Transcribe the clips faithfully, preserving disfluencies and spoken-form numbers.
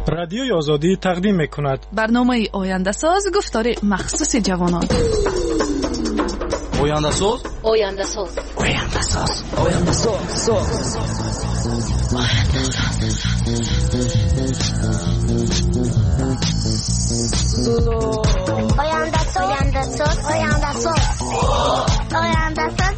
رادیوی آزادی تقدیم می‌کند برنامه آینده ساز گفتار مخصوص جوانان. آینده ساز آینده ساز آینده ساز آینده ساز آینده ساز آینده ساز آینده ساز آینده ساز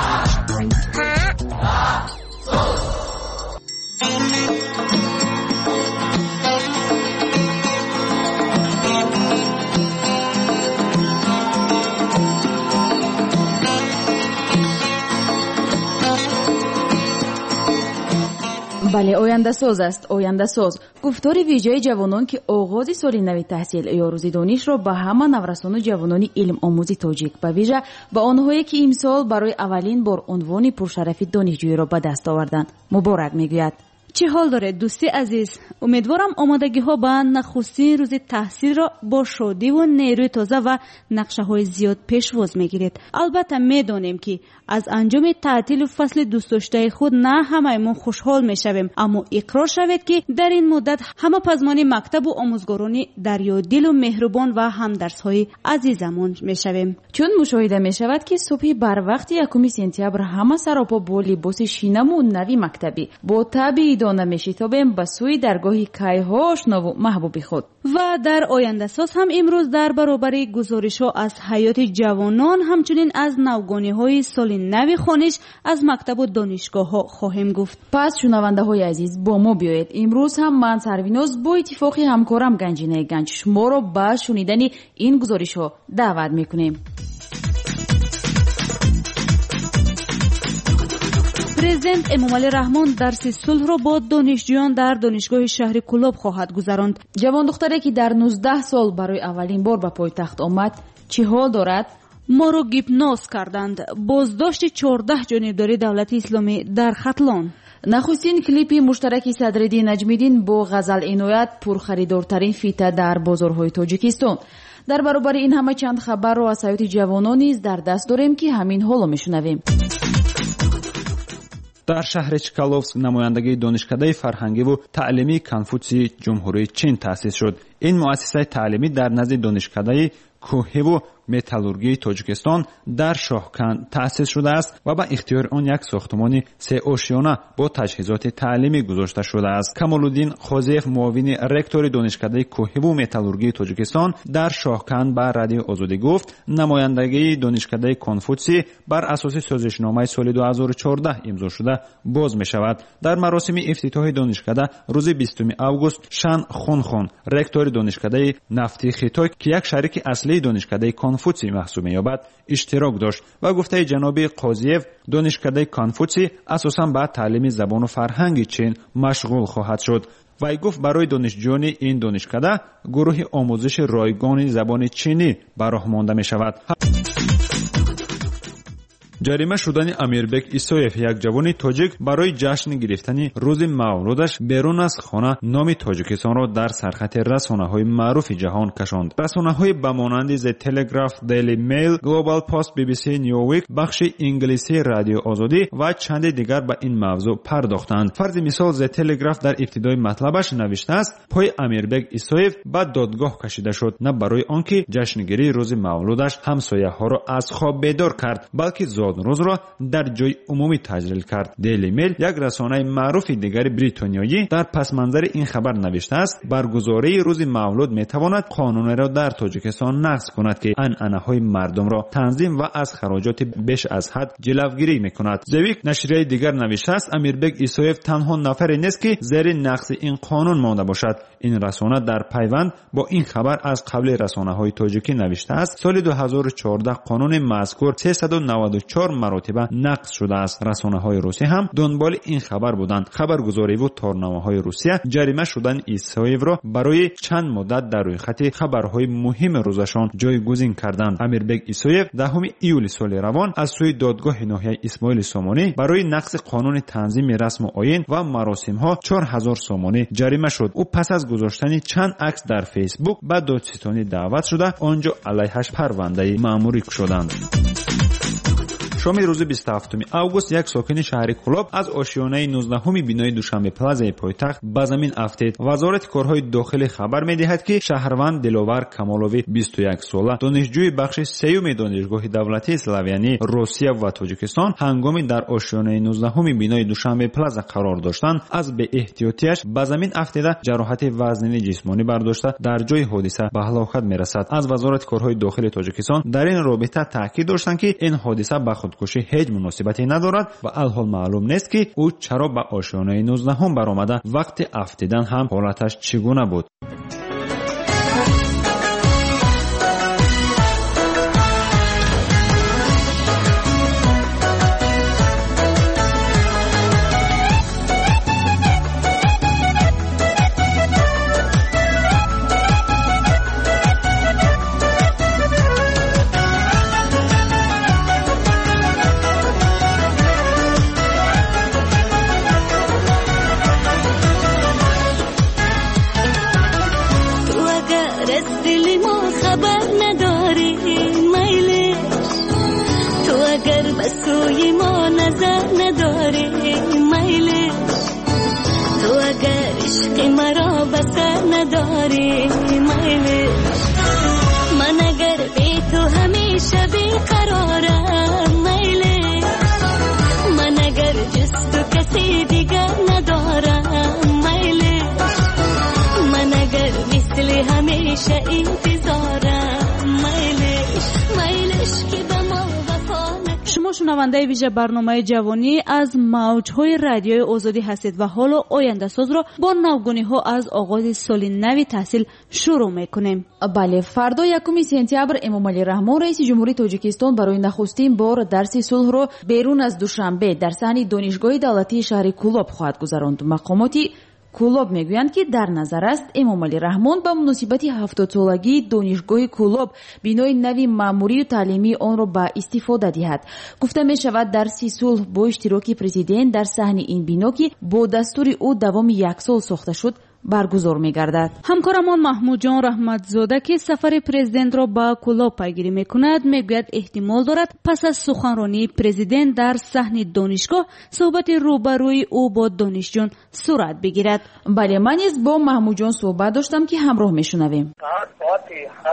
بله، آینده ساز است. آینده ساز گفتار ویژه جوانان که آغاز سال نو تحصیل یا روز دانش را به همه نورسان و جوانان علم آموزی تاجیک به ویژه به آنهایی که امسال برای اولین بار عنوان پرشرفی دانشجویی را به دست آوردند مبارک میگوید. چه حال دارد دوستی عزیز؟ امیدوارم آمادگی ها به نخستین روز تحصیل را با شادی و نیروی تازه و نقشه های زیاد پیشواز میگیرید. البته میدانیم که از انجام تعطیل فصل دوست داشته خود نه همه‌مون خوشحال میشویم، اما اقرار شود که در این مدت همه پزمان مکتب و آموزگاران دریادل و مهربان و همدرس های عزیزمون میشویم. چون مشاهده میشود که صبح بر وقت یکم سپتامبر همه سراپا با لباس شینم و نوی مکتبی با تبی دانه میشتابیم به سوی درگاه کیها آشنا و محبوب خود. و در آینده ساز هم امروز در برابر گزارش ها از حیات جوانان همچنین از نوگانی های سال نو خوانش از مکتب و دانشگاه ها خواهیم گفت. پس شنونده های عزیز با ما بیایید. امروز هم من سرویناز با اتفاقی همکارم گنجینه گنج شما را به شنیدن این گزارش ها دعوت میکنیم. پرزیدنت امامعلی رحمان درس صلح را با دانشجویان در دانشگاه شهر کلاب خواهد گذراند. جوان دختری که در نوزده سال برای اولین بار به پایتخت آمد چه حال دارد؟ ما را گیپناز کردند. بازداشت چهارده جانبداری دولت اسلامی در ختلان. نخستین کلیپی مشترک صدرالدین نجمیدین با غزل عنایت پرخریدارترین فیته در بازارهای تاجیکستان. در برابر این همه چند خبر را از حیات جوانان نیز در دست داریم که همین حالا میشنویم. در شهر چکالوفسک نمایندگی دانشکده فرهنگی و تعلیمی کنفوسی جمهوری چین تأسیس شد. این مؤسسه تعلیمی در نزد دانشکده کوهی و متالورگی تاجیکستان در شاهکند تأسیس شده است و به اختیار آن یک ساختمان سه آشیانه با تجهیزات تعلیمی گذاشته شده است. کمالالدین خوزیف معاون رکتور دانشکده کوهی و متالورگی تاجیکستان در شاهکند به رادیو آزادی گفت نمایندگی دانشکده کنفوسی بر اساس سازشنامه سال دو هزار و چهارده امضا شده باز می شود. در مراسم افتتاح دانشکده روز بیستم آگوست شان خونخون رکتور دانشکده نفتی خیتای که یک شریک اصلی دانشکده کنفوسی محسوب می‌یابد اشتراک داشت و گفته جناب قاضیف دانشکده کنفوسی اساساً به تعلیم زبان و فرهنگ چین مشغول خواهد شد. وی گفت برای دانشجویان این دانشکده گروه آموزش رایگان زبان چینی براه مانده می شود. جریمه شدن امیربک ایسایف یک جوان تاجیک برای جشن گرفتن روز مولودش بیرون از خانه نام تاجیکستان را در سرخط رسانه‌های معروف جهان کشاند. رسانه‌های به مانند ز تلگراف، دیلی میل، گلوبال پست، بی بی سی نیویک، بخش انگلیسی رادیو آزادی و چند دیگر به این موضوع پرداختند. فرض مثال ز تلگراف در ابتدای مطلبش نوشته است پای امیربک ایسایف به دادگاه کشیده شد نه برای آنکه جشنگیری روز مولودش همسایه‌ها را از خواب بیدار کرد بلکه روز را در جای عمومی تجلیل کرد. دیلی میل یک رسانه معروف دیگر بریتانیایی در پس منظر این خبر نوشته است برگزاری روز مولود میتواند قانون را در تاجیکستان نقض کند که عنعنه‌های مردم را تنظیم و از خراجات بیش از حد جلوگیری میکند. زویک نشریه دیگر نوشته است امیربک ایسایف تنها نفری نیست که زیر نقض این قانون مانده باشد. این رسانه در پیوند با این خبر از قبل رسانه‌های تاجیکی نوشته است سال دو هزار و چهارده قانون مذکور سیصد و نود و چهار مراتبه نقض شده است. رسانه‌های روسی هم دنبال این خبر بودند. خبرگزاری و تارنامه‌های روسیه جریمه شدن ایسایف را برای چند مدت در روی خط خبرهای مهم روزشان جایگزین کردند. امیربک ایسایف دهم ایول سال روان از سوی دادگاه ناحیه اسماعیل سامانی برای نقض قانون تنظیم رسم و آیین و مراسم‌ها چهار هزار سامانی جریمه شد. او پس از گذاشتن چند عکس در فیسبوک به دادستانی دعوت شده آنجا علیهش پرونده مأموری شدند. شام روز بیست و هفتم август یک ساکن شهر کلوب از آشیانه نوزدهم بینای دوشنبه پلازای پایتخت به زمین افتید. وزارت کارهای داخلی خبر می‌دهد که شهروند دلاور کمالوی بیست و یک ساله دانشجوی بخش سیوم دانشگاه دولتی اسلاویانی روسیه و تاجیکستان هنگامی در آشیانه نوزدهم بینای دوشنبه پلازا قرار داشتند از به احتیاطیش به زمین افتیده جراحت وزنی جسمانی برداشته در جای حادثه به هلاکت میرسد. از وزارت کارهای داخلی تاجیکستان در این رابطه تاکید داشتند که این حادثه با خودکشی هیچ مناسبتی ندارد و الحال معلوم نیست که او چرا به آشیانه نوزدهم برآمده. وقت افتیدن هم حالتش چگونه بود؟ سوی ما نظر نداری میلی تو اگر عشق مرا بسر نداری میلی من اگر بی تو همیشه بیقرارم میلی من اگر جز تو کسی دیگر ندارم میلی من اگر مثل همیشه انتظارم میلی میلیش که به ما شما شنونده ویژه برنامه جوانی از موجهای رادیوی آزادی هستید و حالا آینده ساز را با نوگونی ها از آغاز سال نو تحصیل شروع میکنیم. بله، فردا یکم سپتامبر امامعلی رحمان رئیس جمهوری تاجیکستان برای نخستین بار درس صلح را بیرون از دوشنبه در صحن دانشگاه دولتی شهر کلوب خواهد گذراند. مقاماتی کلوب میگویند که در نظر است امامعلی رحمان به مناسبت هفتاد سالگی دانشگاه کلوب بینای نوی ماموری و تعلیمی آن را به استفاده دهد. گفته می شود درس صلح با اشتراک پرزیدنت در صحن این بنا که با دستور او دوام یک سال ساخته شد برگزار می‌گردد. همکارمان محمود جان رحمتزاده که سفر پرزیدنت را به کلوب پیگیری می‌کند میگوید احتمال دارد پس از سخنرانی پرزیدنت در صحن دانشگاه صحبت روبروی او با دانشجویان صورت بگیرد. بله، من نیز با محمود جان صحبت داشتم که همراه می‌شنویم. ساعت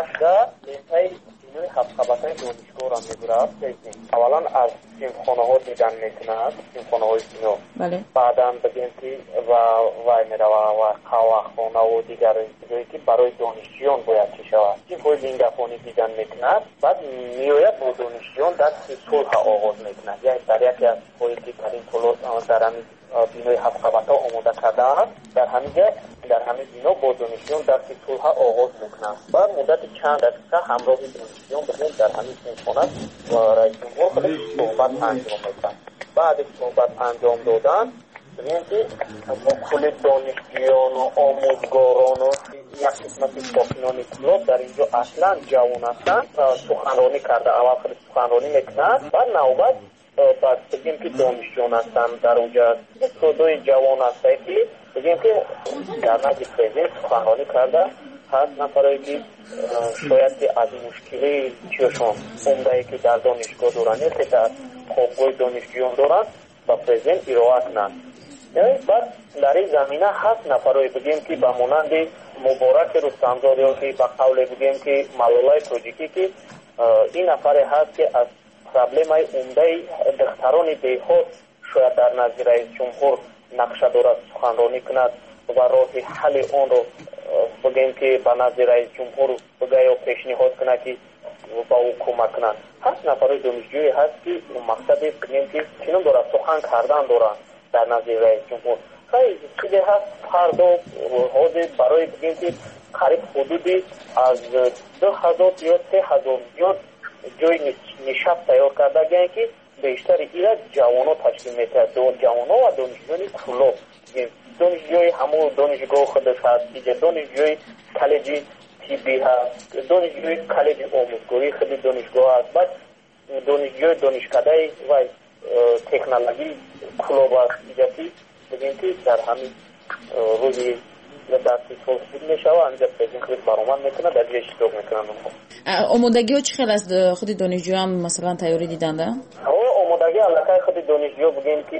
هشت جلوی هفت‌خبرهای دانشگاه را می‌گیرد. اولا از سیمخانه‌ها دیدن می‌کند، سیمخانه‌های سینو. بله. بعداً بگیم که و وای می‌رود و قهوه‌خانه و دیگر چیزایی که برای دانشجویان باید چی شود. چیزهای لنگافانی دیدن می‌کند. بعد می‌آید با دانشجویان دست صلح آغاز می‌کند. یعنی در یکی از چیزهایی که در این طول در همین بینای هفت‌خبرها آماده کرده است، در همین در همین بینا با دانشجویان دست صلح آغاز می‌کنند. بعد مدت چند دقیقه همراه دانشجویان بگیم در همین سیمخانه و رئیس جمهور خودش صحبت انجام می‌دهند. بعد صحبت انجام دادن ببینید که با کل دانشجویان و آموزگاران و یک قسمت ساکنان کلوب در اینجا اصلا جوان هستند سخنرانی کرده. اول خود سخنرانی میکنند، بعد نوبت بعد بگیم که دانشجویان هستند در اونجا صدای جوان هستند که بگیم که در نزد پرزیدنت سخنرانی کرده. هست نفرایی که شاید که از مشکلی چیشون عمده‌ای که در دانشگاه دارند که در خوابگاه دانشجویان دارند و پرزیدنت ارائه کنند. بعد در این زمینه هست نفرایی بگیم که به مانند مبارک رستمزاده یا که به قول بگیم که ملالای تاجیکی که این نفر هست که از پرابلم عمده دختران دیهات شاید در نزد رئیس جمهور نقشه دارد سخنرانی کند و راه حل آن رو بگیم که به نزد رئیس جمهور بگه یا پیشنهاد کند که با او کمک کند. هست نفرای دانشجویی هست که مقصد بگیم که چنین دارد سخن کردن دارند در نزد رئیس جمهور. خیلی چیزی هست هر دو حوضه برای بگیم که قریب حدودی از دو هزار یا سه هزار زیاد جای نشست تیار کرده گیرن که بیشتر ایره جوانو تشکیل میده. جوانو و دانشجویان کلوب دانشجوی همون دانشگاه خودش هست، دانشجوی کالجی تیبی هست، دانشجوی کالج آموزگاری خود دانشگاه هست، بعد دانشجوی دانشکده و تکنولوژی کلوب هست. ایجاتی بگیم که در همین روزی دستی صلح میشه و انجا پرزین خود برآمد میکنه در جای اشتراک میکنن. آمادگی ها چی خیلی از خود دانشجویان مثلا تیاری دیدنده؟ دیگه علاقه خود دانشجو بگیم که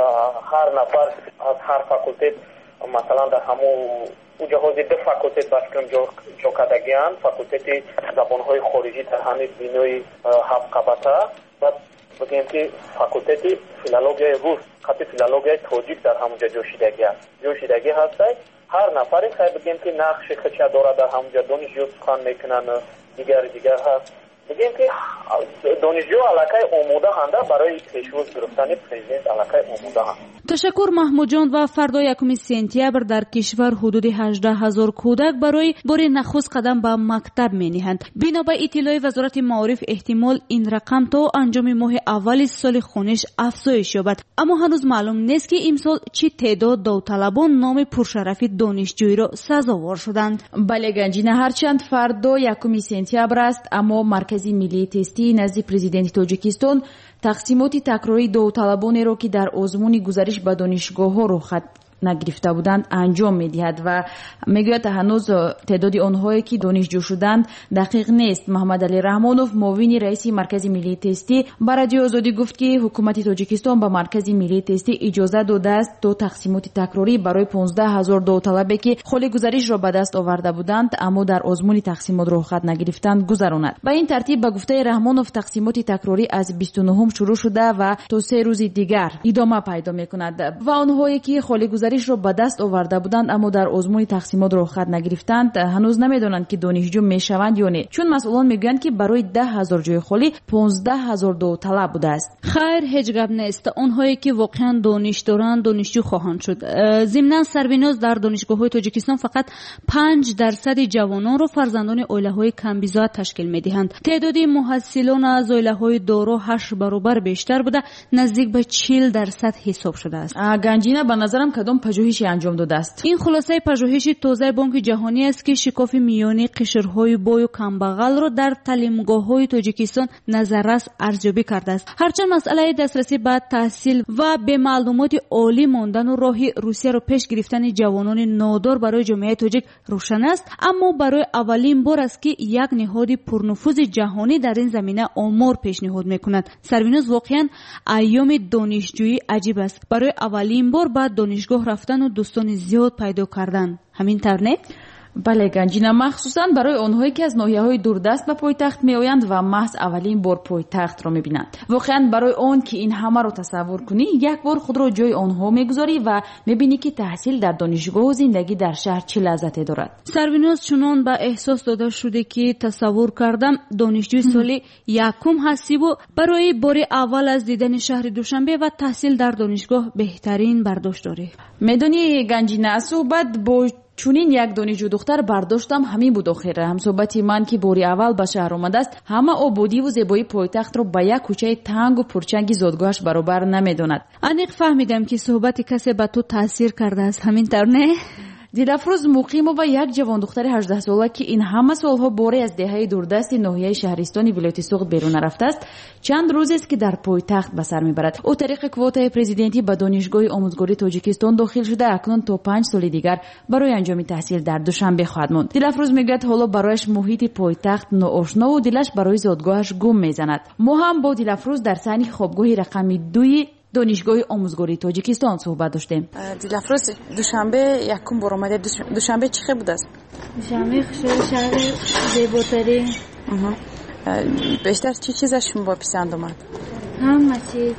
هر نفر از هر فاکولته مثلا در همو او جهاز ده فاکولته باشکن جو کدگیان فاکولته زبانهای خارجی در همین بینوی هفت قبطه و بگیم که فاکولته فیلولوژی روس خط فیلولوژی توجیک در همونجا جوشیدگی هست جوشیدگی هست هر نفری خیلی بگیم که نقش خچه داره در همونجا دانشجو سخن میکنن دیگر دیگر هست بگیم که دانشجو علاقه آموده هنده برای پیشروز گرفتن پرزیدنت علاقه آموده هند. تشکر محمود جان. و فردا یکم سپتامبر در کشور حدود هجده هزار کودک برای بار نخست قدم به مکتب می نهند. بنا به اطلاع وزارت معارف احتمال این رقم تا انجام ماه اول سال خونش افزایش یابد، اما هنوز معلوم نیست که امسال چه تعداد داوطلبان نام پرشرف دانشجویی را سزاوار شدند. بله گنجینه، هرچند فردا یکم سپتامبر است اما مرکز ملی تستی نزد پرزیدنت تاجیکستان تقسیمات تکراری داوطلبانی را که در آزمون گزارش به دانشگاه‌ها رخصت نگرفته بودند انجام می‌دهد و میگوید هنوز تعداد آنهایی که دانشجو شدند دقیق نیست. محمد علی رحمانوف معاون رئیس مرکز ملی تستی به رادیو آزادی گفت که حکومت تاجیکستان به مرکز ملی تستی اجازه داده است تا تقسیمات تکراری برای پانزده هزار داوطلبی که خال گزارش را به دست آورده بودند اما در آزمون تقسیمات رخصت نگرفتند گذراند. به این ترتیب به گفته رحمانوف تقسیمات تکراری از بیست و نهم شروع شده و تا سه روز دیگر ادامه پیدا می‌کند و آنهایی که خال گزارش رو به دست آورده بودند اما در آزمون تقسیمات رخصت نگرفتند هنوز نمیدونند که دانشجو میشوند یا نه، چون مسئولان میگویند که برای ده هزار جای خالی پانزده هزار داوطلب بوده است. خیر، هیچ گپ نیست. آنهایی که واقعا دانش دارند دانشجو خواهند شد. ضمن سربیناز در دانشگاه‌های تاجیکستان فقط پنج درصد جوانان را فرزندان عائله‌های کمبیزا تشکیل میدهند. تعداد محصلان از عائله‌های دارا هشت برابر بیشتر بوده، نزدیک به چهل درصد حساب شده است. گنجینه به نظرم کدام پژوهشی انجام داده است؟ این خلاصه پژوهش تازه بانک جهانی است که شکاف میانی قشرهای بای و کمبغل را در تعلیمگاه‌های تاجیکستان نظررس ارزیابی کرده است. هرچند مسئله دسترسی به تحصیل و به معلومات عالی ماندن و راه روسیه را پیش گرفتن جوانان نادار برای جامعه تاجیک روشن است، اما برای اولین بار است که یک نهاد پرنفوذ جهانی در این زمینه آمار پیشنهاد می‌کند. سربیناز واقعا ایام دانشجویی عجیب است. برای اولین بار بعد دانشگاه رفتن و دوستان زیاد پیدا کردن. همین طور نه؟ بله گنجینه، مخصوصا برای آنهایی که از ناحیه‌های دوردست به پایتخت میآیند و محض اولین بار پایتخت را می‌بینند. واقعا برای آن که این همه را تصور کنی یک بار خود را جای آنها می‌گذاری و می‌بینی که تحصیل در دانشگاه و زندگی در شهر چه لذتی دارد. سربیناز چنان به احساس داده شده که تصور کردم دانشجوی سال یکم هستی و برای بار اول از دیدن شهر دوشنبه و تحصیل در دانشگاه بهترین برداشت داری. میدونی گنجینه، صحبت با چونین یک دانشجو دختر برداشتم همین بود. آخر هم صحبت من که باری اول به شهر آمده است همه آبادی و زیبایی پایتخت رو به یک کوچه تنگ و پرچنگی زادگاهش برابر نمیداند. انیق فهمیدم که صحبت کسی به تو تاثیر کرده است. همین طور نه؟ دلافروز مقیم و یک جوان دختر هجده ساله که این همه سالها باری از دهه دوردست ناحیه شهرستانی ولایت سوغد بیرون رفته است چند روز است که در پایتخت به سر میبرد. او طریق کوتای پرزیدنتی به دانشگاه آموزگاری تاجیکستان داخل شده اکنون تا پنج سال دیگر برای انجام تحصیل در دوشنبه خواهد ماند. دلافروز میگوید حالا برایش محیط پایتخت ناآشنا و دلش برای زادگاهش گم میزند. ما هم با دلافروز در صحن خوابگاه رقم دو دانشگاه آموزگاری تاجیکستان صحبت داشتیم. دلافروز دوشنبه یکم بار اومده، دوشنبه چه خبر بود است؟ دوشنبه شهر زیباتری. بیشتر چی چیزش با پسند اومد؟ همه چیز،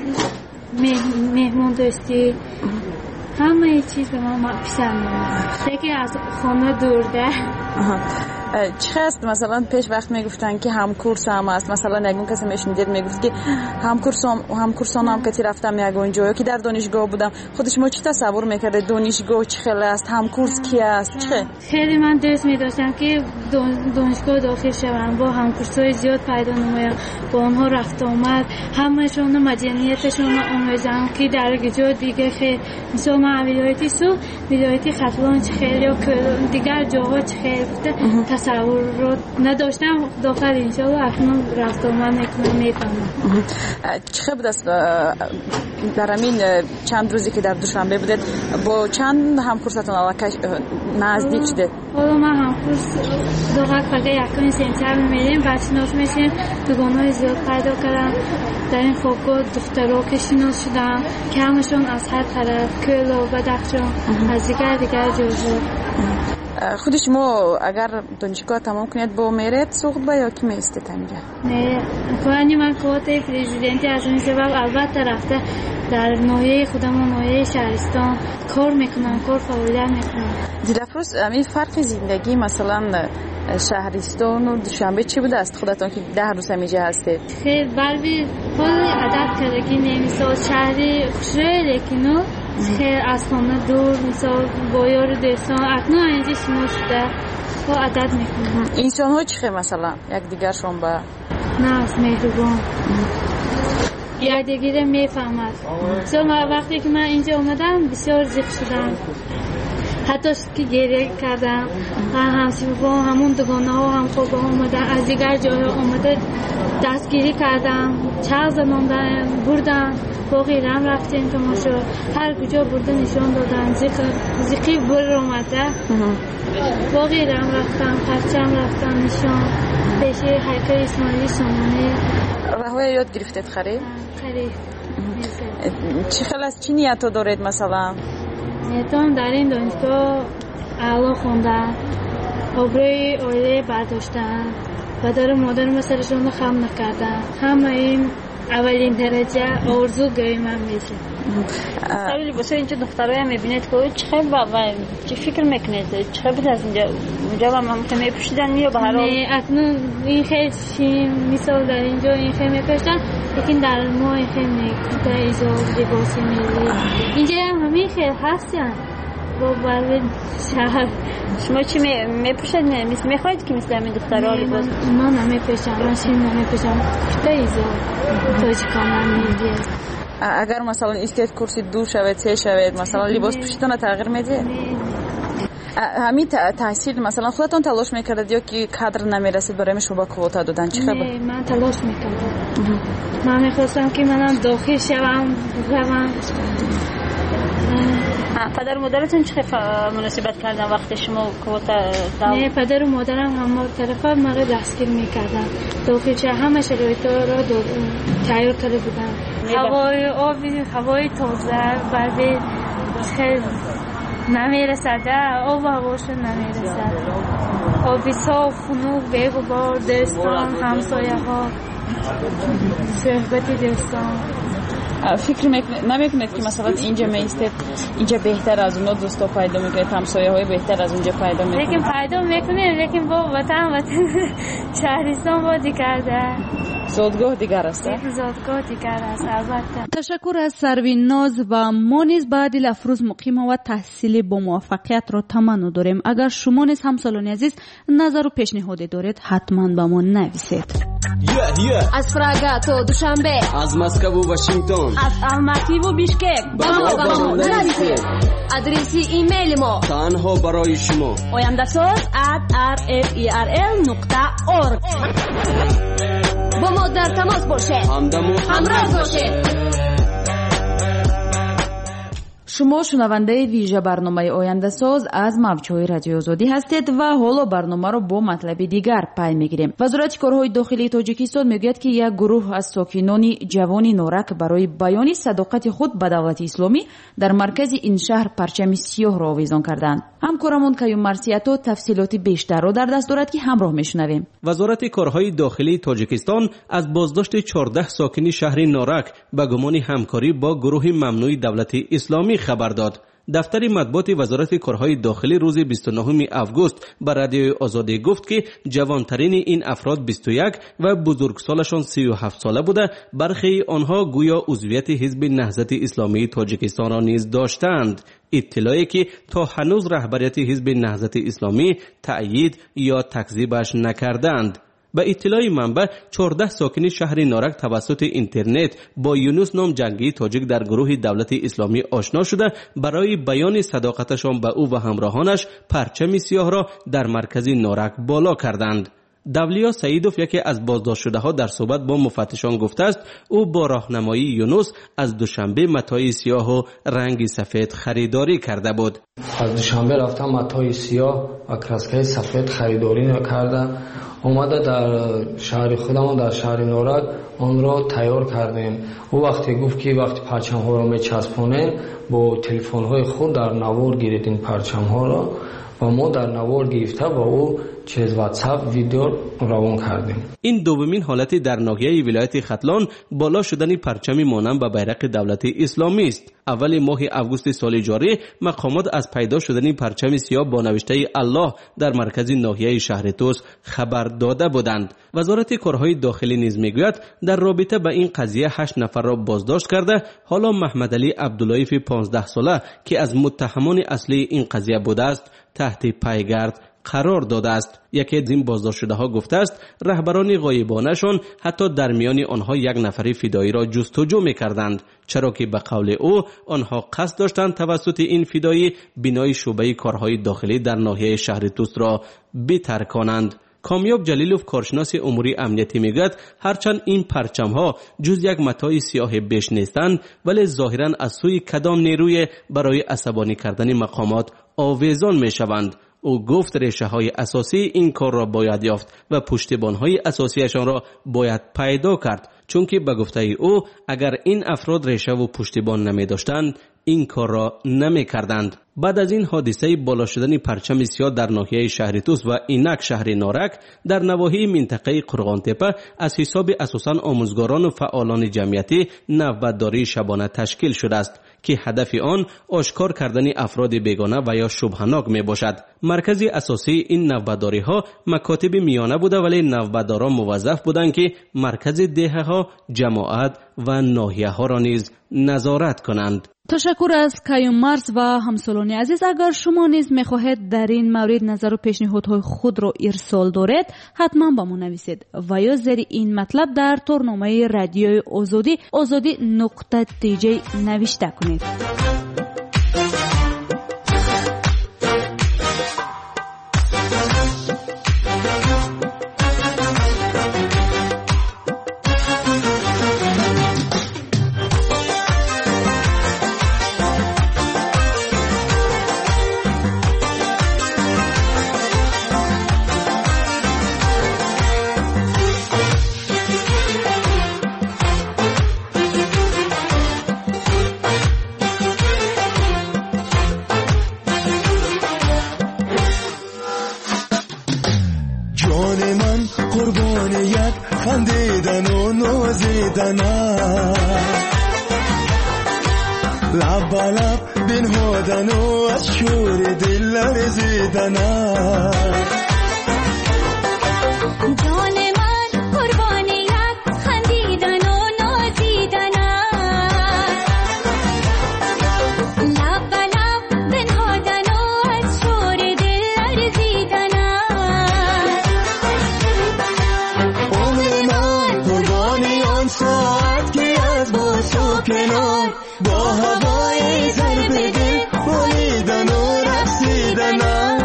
مهمون دوستی، همه چیز به ما پسند اومد. یکی از خانه دورده. چه هست مثلا پیش وقت میگفتن که همکورس هم است، مثلا یگون کسی میشنیدید میگفت که همکورس هم همکورسان هم که رفتم یگون جایی که در دانشگاه بودم خودش ما چی تصور میکرده دانشگاه چه خیلی است، همکورس کی است؟ چه خیلی من دوست می‌داشتم که دانشگاه داخل شوم، با همکورسای زیاد پیدا نمایم، با اونها رفت آمد، همه‌شون مدنیتشون آموزم که در جای دیگه خیلی مثلا معلوماتی سو ولایتی خطلان چه خیلی یا دیگر جاها چه خیلی تصور رو نداشتم داخل انشالله اکنون رفت آمد میکنم میفهمم. چه بود است در همین چند روزی که در دوشنبه بودید با چند همکورستون علاقه نزدیک شدید؟ حالا من همکورس دوقت فقط یکانی سنتر میریم بعد شناس میشیم دوگانهای زیاد پیدا کردم در این خوابگاه دخترها که شناس شدم که همشون از هر طرف کل و بدخشان از دیگر دیگر جوزه. خود شما اگر دانشگاه تمام کنید با میرید سوخت با یا کی میستید اینجا؟ نه کنی من کوته پرزیدنتی از این سبب البته رفته در ناحیه خودمون ناحیه شهرستان کار میکنم کار فعالیت میکنم. دیلافروز همین فرق زندگی مثلا شهرستان و دوشنبه چی بوده است خودتون که ده روز همیشه هستید؟ خیلی بلبی خود عدد کردگی نمیساد شهری خوشه لیکنو خیلی از خانه دور مثال با یار دوستان اکنون اینجا شما شده با عدد میکنم. انسان ها چی خیلی مثلا یک دیگرشون با؟ نه از مهربان یک دیگه میفهمد. مثلا وقتی که من اینجا اومدم بسیار زیق شدم حتی که گریه کردم همسی با همون دوگانه ها هم خوب اومدن از دیگر جای اومده دستگیری کردم چه زناندن بردن باقی رم رفتیم که ما شو هر کجا برده نشان دادن زیقی بر اومده باقی رم رفتم پرچم رفتم نشان پیش حیکل اسماعیلی سامانه رهوه یاد گرفتید خرید؟ خرید چه خیلی از چی نیت دارید مثلا؟ نیتم در این دانشگاه اعلا خوندن آبروی عائله برداشتن پدر و مادر مثلشون رو خم نکردن همه این اولین درجه آرزوگاهی من میشه. سوالی واسه اینجا دخترای میبینید که چه خیلی و چه فکر میکنید چه خیلی از اینجا اونجا هم هم میپوشیدن یا به هر حال نه اکنون این خیلی چی مثال در اینجا این خیلی میپوشیدن لیکن در ما این خیلی میکنه ایزا لباسی میلی اینجا هم همین خیلی هستن با برای شهر. شما چی میپوشید مثل میخواید که مثل همین دخترها لباس؟ من نمیپوشم من شیم نمیپوشم کفته ایزا تاجیکان هم میگه. اگر مثلا استید کرسی دو شوید سه شوید مثلا لباس پوشیدن تغییر میده؟ همین تحصیل مثلا خودتون تلاش میکردید یا که کادر نمیرسید برای شما با کوتا دادن چه خبر؟ نه من تلاش میکردم من میخواستم که منم داخل شوم روم. پدر و مادرتون چه مناسبت کردن وقتی شما کوتا داو؟ نه پدر و مادرم هم طرفا مرا دستگیر میکردن داخل چه همه شرایط را تیار کرده بودن هوای آبی هوای تازه برای خیلی نمیرسده آب و هواشون نمیرسد آبی صاف خنوک بگو بار دستان همسایه ها صحبت دستان. فکر نمیکنید که مثلا اینجا میستید اینجا بهتر از اونها دوستا پیدا میکنید همسایه های بهتر از اونجا پیدا میکنید؟ لیکن پیدا میکنید لیکن با وطن وطن شهرستان با دیگر ده زادگاه دیگر است. زادگاه دیگر است البته. تشکر از سروین ناز و ما نیز بعد لفروز مقیم و تحصیل با موفقیت را تمنا داریم. اگر شما نیز همسالان عزیز نظر و پیشنهادی دارید حتما با ما نویسید. Yeah, yeah. از پراگ تا دوشنبه از مسکو و واشنگتن از الماتی و بیشکک با ما با ما نویسید. ادرس ایمیل ما تنها برای شما oyandasaz at r f e r l نقطه org با ما در تماس باشید همراه باشید. شما شنونده ویژه برنامه آینده ساز از موجهای رادیو آزادی هستید و حالا برنامه رو با مطلب دیگر پی میگیریم. وزارت کارهای داخلی تاجیکستان میگوید که یک گروه از ساکنان جوان نورک برای بیان صداقت خود به دولت اسلامی در مرکز این شهر پرچم سیاه را آویزان کردند. همکارمون کیوم مرسیاتو تفصیلات بیشتر را در دست دارد که همراه میشنویم. وزارت کارهای داخلی تاجیکستان از بازداشت چهارده ساکن شهر نورک به گمان همکاری با گروه ممنوع دولت اسلامی خبر داد. دفتر مطبوعات وزارت کارهای داخلی روز بیست و نهم آگوست به رادیو آزادی گفت که جوانترین این افراد بیست و یک و بزرگسالشان سی و هفت ساله بوده. برخی آنها گویا عضویت حزب نهضت اسلامی تاجیکستان را نیز داشتند. اطلاعی که تا هنوز رهبریت حزب نهضت اسلامی تأیید یا تکذیبش نکردند. به اطلاع منبع چهارده ساکن شهر نارک توسط اینترنت با یونس نام جنگی تاجیک در گروه دولت اسلامی آشنا شده برای بیان صداقتشان به او و همراهانش پرچم سیاه را در مرکز نارک بالا کردند. دولیا سعیدوف یکی از بازداشت شده ها در صحبت با مفتشان گفته است او با راهنمایی یونس از دوشنبه متاع سیاه و رنگ سفید خریداری کرده بود. از دوشنبه رفتم متاع سیاه و کراسکه سفید خریداری کرده اومده در شهر خودمون در شهر نارک آن را تیار کردیم. او وقتی گفت که وقتی پرچم ها را میچسبونیم با تلفن های خود در نوار گیرید پرچم ها را و ما در نوار گرفته با او چیز واتساپ ویدیو روان کردیم. این دومین حالتی در ناحیه ولایت ختلان بالا شدن پرچمی مانند به بیرق دولت اسلامی است. اول ماه آگوست سال جاری مقامات از پیدا شدن پرچم سیاه با نوشته الله در مرکز ناحیه شهر توس خبر داده بودند. وزارت کارهای داخلی نیز میگوید در رابطه با این قضیه هشت نفر را بازداشت کرده. حالا محمد علی عبداللهیف پانزده ساله که از متهمان اصلی این قضیه بوده است تحت پیگرد قرار داده است. یکی از این بازداشت شده ها گفته است رهبران غایبانه‌شان حتی در میان آنها یک نفر فدایی را جستجو می‌کردند، چرا که به قول او آنها قصد داشتند توسط این فدایی بنای شعبه کارهای داخلی در ناحیه شهر توس را بترکانند. کامیاب جلیلوف کارشناس امور امنیتی میگوید هرچند این پرچم ها جز یک متاع سیاه بیش نیستند ولی ظاهرا از سوی کدام نیروی برای عصبانی کردن مقامات آویزان میشوند. او گفت ریشه های اساسی این کار را باید یافت و پشتیبان های اساسیشان را باید پیدا کرد، چون که به گفته او اگر این افراد ریشه و پشتیبان نمی داشتند این کار را نمی کردند. بعد از این حادثه بالا شدن پرچم سیاه در ناحیه شهر توس و اینک شهر نارک در نواحی منطقه قرغان تپه از حساب اساساً آموزگاران و فعالان جمعیتی نوبتداری شبانه تشکیل شده است که هدف آن آشکار کردن افراد بیگانه و یا شبهناک می باشد. مرکز اساسی این نوبتداری ها مکاتب میانه بوده ولی نوبتداران موظف بودند که مرکز دهه ها، جماعت و ناحیه ها را نیز نظارت کنند. تشکر از کیوم مرز و همسالان عزیز. اگر شما نیز میخواهید در این مورد نظر و پیشنهادهای خود را ارسال دارید حتما با ما نویسید و یا زیر این مطلب در تورنامه رادیوی آزادی آزادی نقطه تی جی نوشته کنید. خندیدن و نازیدن لب به لب بنهادن و از شور دل لرزیدن جان من قربانیت خندیدن و نازیدن لب به لب بنهادن و از شور دل لرزیدن ساعت که از باسو کنار با هوای ضرب دل بالیدن و رقصیدن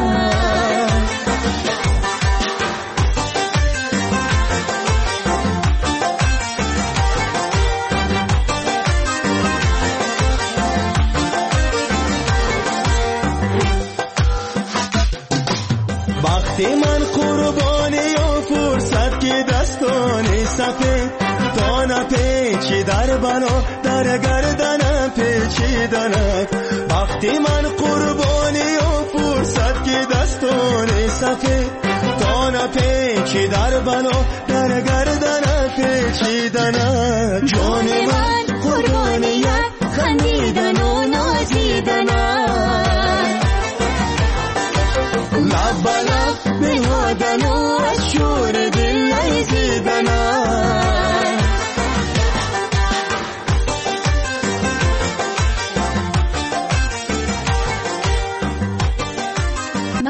وقتی من قربانی و فرصت که دستانی سفید دانه پیچی در بنا در گردن پیچیدنک وقتی من قربانی و فرصت که دستان سفید دانه پیچی در بنا در گردن پیچیدنک جان من قربانیت خندیدن و نازیدنک لب به لب بنهادن و از شور دل لرزیدنک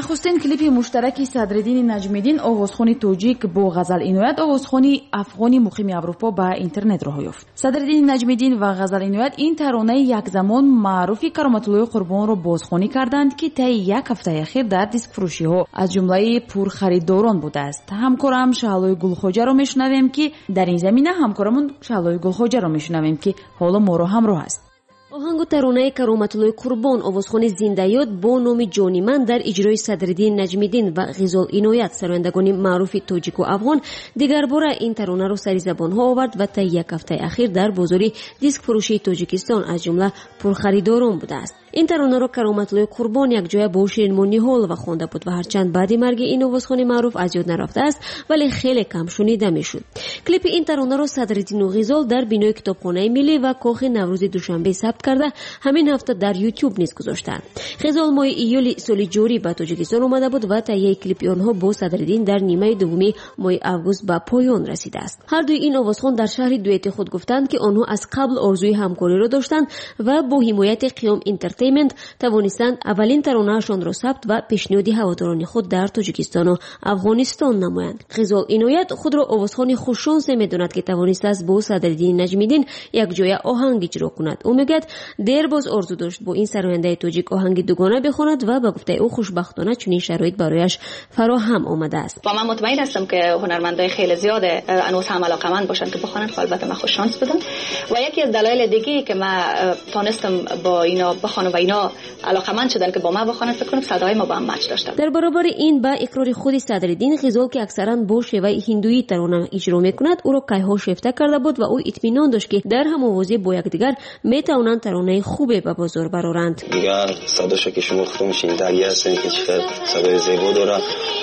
нахустин клипи муштараки Садриддини Наҷмиддин овозхони тоҷик бо Ғазал Иноят овозхони афғони муқими Аврупо ба интернет роҳ ёфт. Садриддини Наҷмиддин ва Ғазал Иноят ин таронаи якзамон маъруфи Кароматуллоҳи Қурбонро бозхонӣ карданд, ки таи як ҳафтаи ахир дар дискфурӯшиҳо аз ҷумлаи пурхаридорон будааст. ҳамкорам Шаҳлои Гулхоҷаро мешунавем, ки дар ин замина ҳамкорамон Шаҳлои Гулхоҷаро мешунавем, ки ҳоло моро ҳамроҳ аст. оҳангу таронаи Кароматуллоҳи Қурбон овозхони зиндаёд бо номи ҷони ман дар иҷрои Садриддин Наҷмиддин ва Ғизол Иноят сарояндагони маъруфи тоҷику афғон дигарбора ин таронаро сари забонҳо овард ва таи як ҳафтаи ахир дар бозори дискфурӯшии Тоҷикистон аз ҷумла пурхаридорон будааст. ин таронаро Кароматуллоҳи Қурбон якҷоя бо Ширинмо Ниҳолова хонда буд ва ҳарчанд баъди марги ин овозхони маъруф аз ёд нарафтааст, вале хеле кам шунида мешуд. клипи ин таронаро Садриддину Ғизол дар бинои Китобхонаи Миллӣ ва Кохи Наврӯзи Душанбе сабт карда ҳамин ҳафта дар YouTube низ гузоштанд. Ғизол моҳи июли соли ҷорӣ ба Тоҷикистон омада буд ва таҳияи клипи онҳо бо Садриддин дар нимаи дуввуми моҳи август ба поён расидааст. ҳардуи ин овозхон дар шаҳри дуэти худ гуфтанд, ки онҳо аз қабл орзуи ҳамкориро доштанд ва бо ҳимояти Қиём Интертеймент тавонистанд аввалин таронаашонро сабт ва пешниҳоди ҳаводорони худ дар Тоҷикистону Афғонистон намоянд. Ғизол Иноят худро овозхони хушшонсе медонад, ки тавонистааст бо Садриддини Наҷмиддин якҷоя оҳанг иҷро кунад. ӯ мегӯяд дербоз орзу дошт бо ин сарояндаи тоҷик оҳанги дугона бихонад ва ба гуфтаи ӯ хушбахтона чунин шароит барояш фароҳам омадааст. و من مطمئن هستم که هنرمندای خیلی زیاد هنوز هم علاقه‌مند باشن که بخوانند. البته من خوش شانس بودم و یکی از دلایل دیگه که من تونستم با اینا بخوانم و اینا علاقه‌مند شدن که با من بخوانند، فکر کنم صدای ما با هم مچ داشتن. در برابر این با اقرار خود صدرالدین غزال که اکثرا با شیوه هندویی ترانه اجرا میکند، او را کایها شیفته کرده بود و او اطمینان داشت که در هم‌آوازی با یکدیگر میتوانند ترانه خوبی به بازار برآورند. دیگر صداشو که شما خودتون شنیدید هستین که چقدر صدای زیبا داره.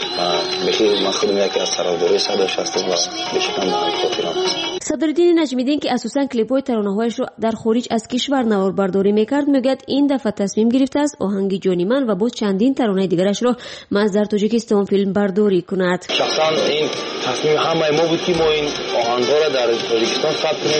بخیر من خودم یکی از طرفدارای صداش هستم و بهشون من خاطرم. صدرالدین نجمیدین که اساساً کلیپ‌های ترانه‌هایش را در خارج از کشور نواربرداری میکرد، میگوید این دفعه تصمیم گرفته است آهنگ جانی من و با چندین ترانه دیگرش را از در تاجیکستان فیلم برداری کند. شخصاً این تصمیم همه ما بود که ما این آهنگ‌ها را در تاجیکستان ثبت کنیم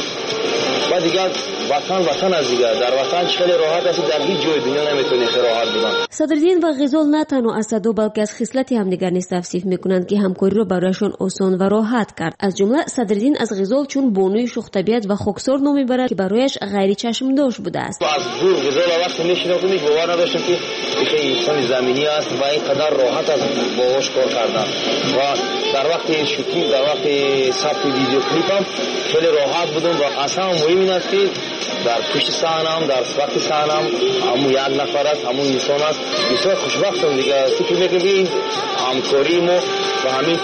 و دیگر وطن وطن از دیگر در وطن خیلی راحت است، در هیچ جای دنیا نمیتونه خیلی راحت بودن. صدرالدین و غزال نه تنها از صدا بلکه از خصلت همدیگر نیز توصیف میکنند که همکاری را برایشان آسان و راحت کرد. از جمله صدرالدین از غزال چون بانوی شوخ طبیعت و خاکسار نام میبرد که برایش غیر چشم داشت بوده است. از دور غزال وقتی میشناختم باور نداشتم که این انسان زمینی است و اینقدر راحت است باهاش کار کردن و در وقت شوتینگ در وقت ثبت ویدیو کلیپم خیلی راحت بودم و اصلا مهم این است که در پشت صحنه‌ام در وقت صحنه‌ام همون یک نفر است، همون انسان است. بسیار خوشبختم دیگه. فکر می‌کنم این همکاری ما و همین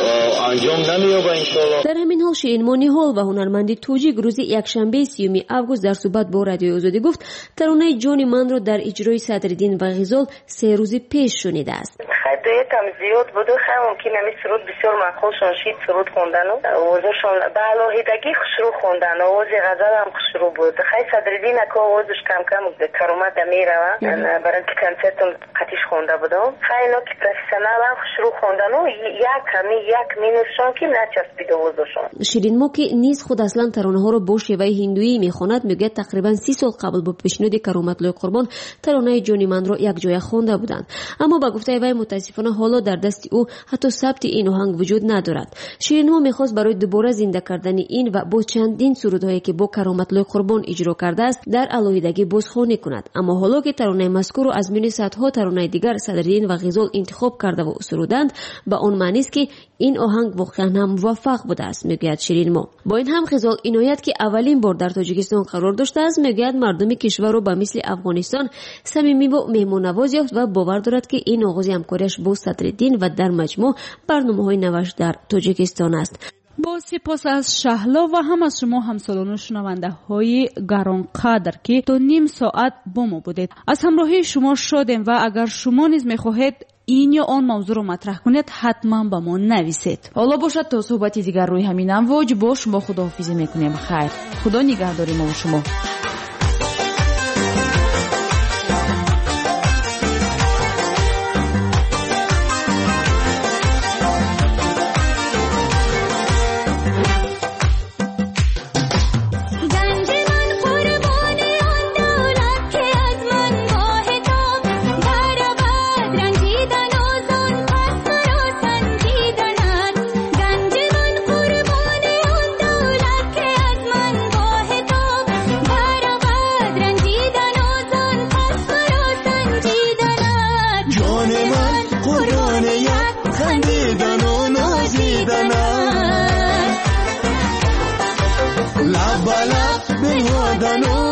انجام نمی‌یابد ان شاءالله. در همین حال شیرین‌ما نیهال و هنرمند توجیک روز یکشنبه سیوم آگوست در صحبت با رادیوی آزادی گفت ترانه جانی من را در اجرای صدرالدین و غزال سه روز پیش شنیده است. خطایتم زیاد بود و خیلی ممکن است سرود بسیار معقول شید سرود خوندن و آوازشون به علاهیدگی خوشرو خوندن، آواز غزل هم خوشرو بود. خیلی صدرالدین که آوازش کم کم کرومت میره و برای که کنسرتم قطیش خونده بودم. خیلی نوکی پروفسیونال هم خوشرو خوندن و یک کمی یک مینوسشون که نچسبید آوازشون. شیرین‌ما که نیز خود اصلا ترانه ها رو با شیوه هندویی میخواند، میگه تقریبا سی سال قبل با پیشنهاد کرامت‌الله قربان ترانه جانی من رو یک جای خوانده بودند، اما با گفته وی متاسفانه حالا در دست او حتی ثبت این آهنگ وجود ندارد. شیرین‌ما میخواست برای دوباره زنده کردن این و با چندین سرودهایی که با کرامت‌الله قربان اجرا کرده است در علاهیدگی بازخوانی کند، اما حالا که ترانه مذکور رو از میان صدها ترانه دیگر صدرالدین و غزال انتخاب کرده و سرودند، با اون معنی است که این آهنگ واقعا هم موفق بوده است، میگوید شیرین‌ما. با این هم غزال اینایت که اولین بار در تاجیکستان قرار داشته است، میگوید مردم کشور رو به مثل افغانستان صمیمی و مهمان‌نواز یافت و باور دارد که این آغاز همکاریش با صدرالدین و در مجموع برنامه‌های نوش در تاجیکستان است. با سپاس از شهلا و هم از شما همسالان و شنونده های گرانقدر که تا نیم ساعت با ما بودید. از همراهی شما شادیم و اگر شما نیز میخواهید این یا آن موضوع رو مطرح کنید حتما با ما نویسید. حالا باشد تا صحبتی دیگر روی همین امواج با شما خداحافظی میکنیم. خیر، خدا نگهدار ما و شما. رنجیدن و اومدن و